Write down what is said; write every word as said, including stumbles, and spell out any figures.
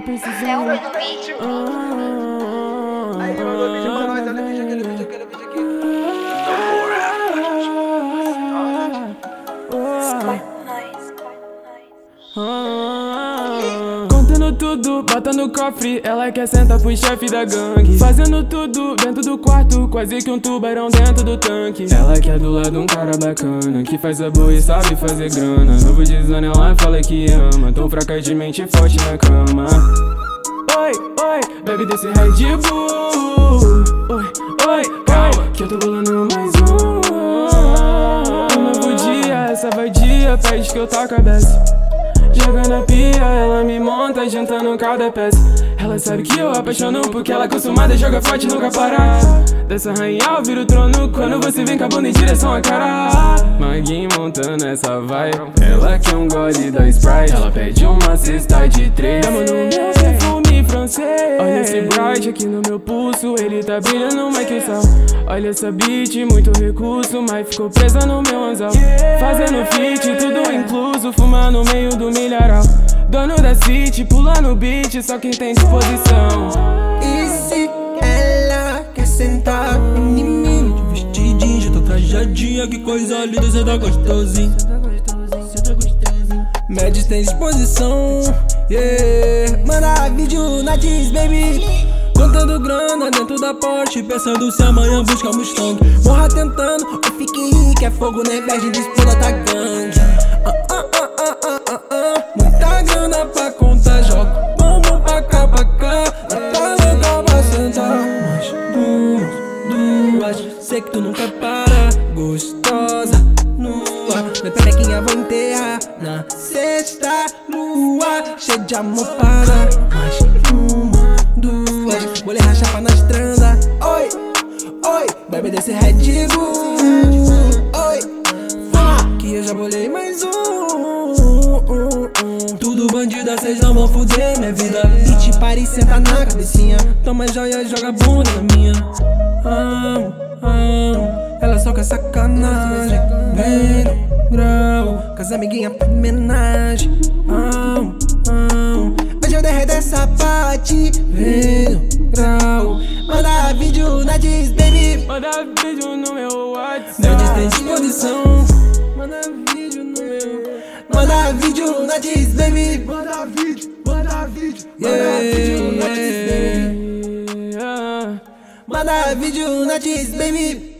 precisando. É o do vídeo. Aí, mandou vídeo pra nós, olha o vídeo, aquele vídeo, aquele vídeo aqui. Contando tudo, bota no cofre. Ela quer sentar pro chefe da gangue. Fazendo tudo dentro do quarto, quase que um tubarão dentro do tanque. Ela quer do lado um cara bacana, que faz a boa e sabe fazer grana. Novo design, ela fala que ama, tão fraca de mente forte na cama. Oi, oi, bebe desse Red Bull. Oi, oi, calma, que eu tô bolando mais um. Um novo dia, essa vadia pede que eu toque a beça. Joga na pia, ela me monta, jantando cada peça. Ela sabe que eu apaixono porque ela é acostumada a jogar forte e nunca parar. Dessa rainha eu viro o trono quando você vem com a bunda em direção à cara. Maguinho montando essa vibe, ela quer um gole da Sprite. Ela pede uma cesta de três. Dama no meu perfume francês. Olha esse bright aqui no meu pulso, ele tá brilhando mais que o sol. Olha essa beat, muito recurso, mas ficou presa no meu anzol. Fazendo fit, tudo incluso, fumando no meio do milharal. Dono da city, pula no beat, só quem tem disposição. E se ela quer sentar em mim, de vestidinho, já tô trajadinha, que coisa linda, cê tá gostosinho. Médios tem disposição, yeah. Manda vídeo na Diz, baby. Contando grana dentro da Porsche, pensando se amanhã busca um Mustang. Morra tentando, ou fique rico, é fogo, né? Bege disputa da gangue. Ah, ah, ah, ah, ah, ah, ah. Muita grana pra contar, jogo bombom pra cá, pra cá. Tá louca pra sentar, mas duas, duas. Sei que tu nunca para, gostosa, nua. Minha perequinha vou enterrar na sexta lua, cheia de amor para, mas uma, duas. Vou lhe rachar pra nós tranda. Oi, oi, bebe desse Red Bull. Oi, fuma, que eu já bolei mais um, um, um, um. Tudo bandida, cês não vão fuder minha vida. Beat, pare, senta na cabecinha. Toma joia, joga bunda na minha. Amo, amo, ela só quer sacanagem. Vem no grau, com as amiguinhas pra homenagem. Amo, amo, hoje eu derreto essa parte. Vem no grau, manda vídeo na Diz, baby. Manda vídeo no meu WhatsApp. Médios tem disposição. Manda vídeo no meu. Manda vídeo na Diz, baby. Manda vídeo, manda vídeo, manda Yeah, vídeo na Diz, baby. Yeah. Manda vídeo na Diz, baby.